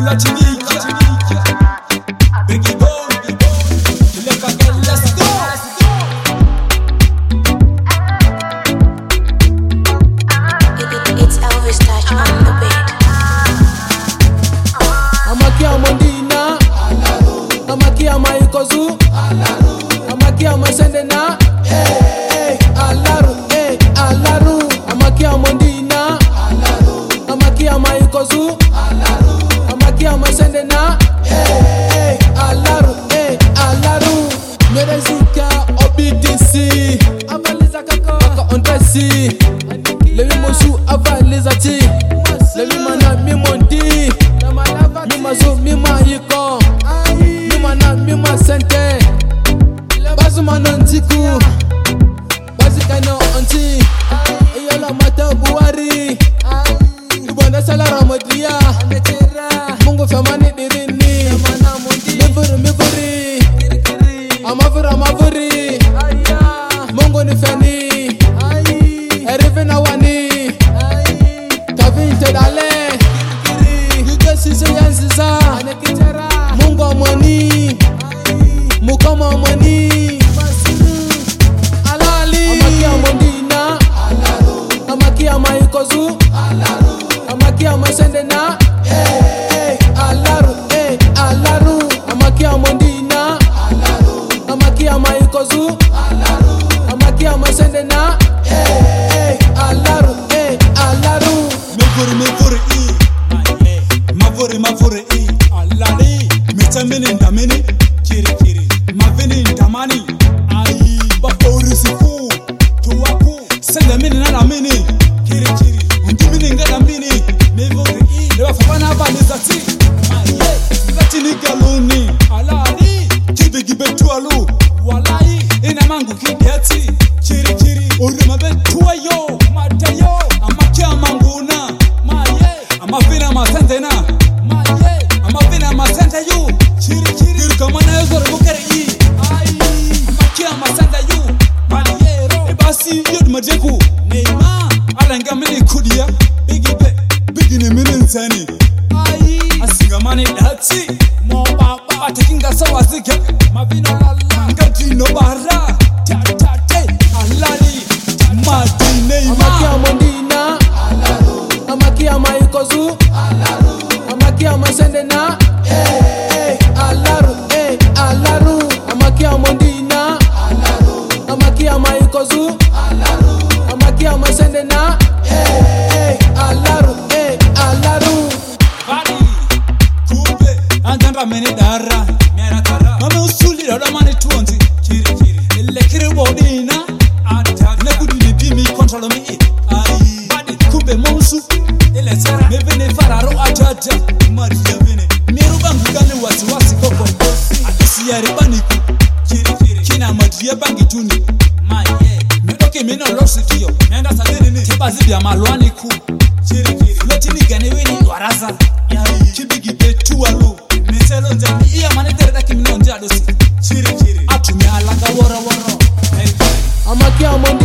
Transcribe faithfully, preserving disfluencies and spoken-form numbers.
Amakia masendena, eh, alaru, eh, alaru. Amakia mondina, alaru. Amakia maikozu, alaru. Amakia masendena, eh, alaru, eh, alaru. Merezika obidisi, avaliza kako, kako ondresi. Lewi mosu avaliza ti, lewi mana mi mondi, mi mazu mi maiko, mi mana mi masente. Manantiku, Bazikano anti, Eyola Mata Buari, Ibanda Salara Madria, Mungo Famani Dirini, Mivuri Mivuri, Amavura Mavuri, Mungo Nifani, Erivena Wani, Kavin Tedale, Yugasi Yanziza, Mungo Mani, Mukama Mani. Amakia maikozu, alaru. Amakia masendena, eh, alaru, eh, alaru. Amakia mondina, alaru. Amakia maikozu, alaru. Amakia masendena, eh, alaru, eh, alaru. Mevuri mevuri i, mavuri mavuri i, alali. Mitamini ndamini, kiri kiri. Mavini ndamani, ai. Bafuri sifu, tuwaku. Senda mini nana mini. Kiri kiri, undimini ngada mini, mevuri i, lewa fafana baliza ti, aye, zati ni galuni, alali, kibi gibe tualu, walai, ina mangu kideti, kiri kiri, urima betua yo, matayo, amakia manguna, maye, amavina masentena, maye, amavina masente yu, kiri kiri, kiri kamana yozore bukere i, aye, amakia masente yu, maye, ebasi yod majeku, neima, Alanga mini kudia, bigi be, bigi ni mini nsani. Ayi, asinga mani dati, mo baba, atakinga sawa zike, mavino lala, ngati no bara, tatate, alali, madine ima. Amakia mondina, alaru. Amakia maikozu, alaru. Amakia masendena, eh, alaru, eh, alaru. Amakia mondina, alaru. Amakia maikozu, alaru. Amakia masendena, eh, alaru, eh, alaru. Badi, kumbe, andamba meni dara, mera dara. Mama usuli roda mani tuonzi, kiri kiri. Ile kiri wodina, ata. Ne kudi ni dimi control me, ayi. Badi, kumbe monsu, ile sera. Mevene fararo ajaja, maria vene. Miruba ngugane wasi wasi koko. Atisi ya ribaniku, kiri kiri. Kina maria bangi tuni, maye. Medoke mino losi tiyo, nenda sadini ni. Kibazi bia maluani ku, kiri kiri. Loti ni gane weni waraza, yai. Kibigi betu walu, meselo njani. Iya manetere daki mino njadosi, kiri kiri. Atu mi alanga woro woro, hey, Amakia mondina.